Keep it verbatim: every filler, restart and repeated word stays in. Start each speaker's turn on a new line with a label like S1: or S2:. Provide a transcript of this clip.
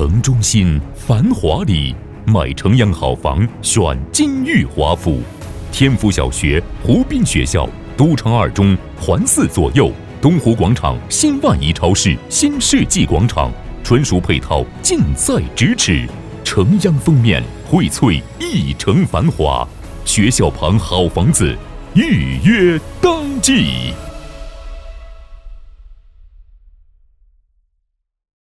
S1: 城中心繁华里，买城阳好房选金玉华府。天府小学、湖滨学校、都城二中环寺左右，东湖广场新万怡超市、新世纪广场，纯属配套尽在咫尺。城阳封面荟萃一城繁华，学校旁好房子，预约当即。